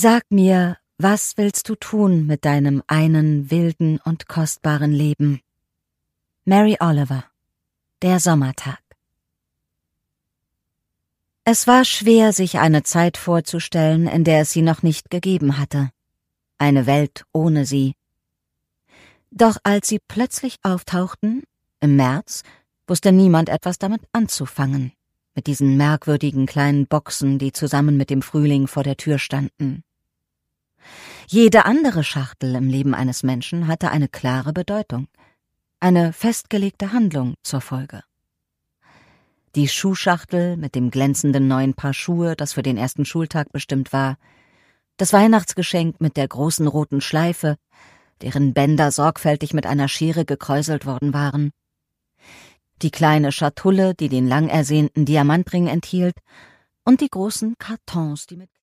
Sag mir, was willst du tun mit deinem einen wilden und kostbaren Leben? Mary Oliver. Der Sommertag. Es war schwer, sich eine Zeit vorzustellen, in der es sie noch nicht gegeben hatte. Eine Welt ohne sie. Doch als sie plötzlich auftauchten, im März, wusste niemand etwas damit anzufangen, mit diesen merkwürdigen kleinen Boxen, die zusammen mit dem Frühling vor der Tür standen. Jede andere Schachtel im Leben eines Menschen hatte eine klare Bedeutung, eine festgelegte Handlung zur Folge. Die Schuhschachtel mit dem glänzenden neuen Paar Schuhe, das für den ersten Schultag bestimmt war, das Weihnachtsgeschenk mit der großen roten Schleife, deren Bänder sorgfältig mit einer Schere gekräuselt worden waren, die kleine Schatulle, die den lang ersehnten Diamantring enthielt, und die großen Kartons, die mit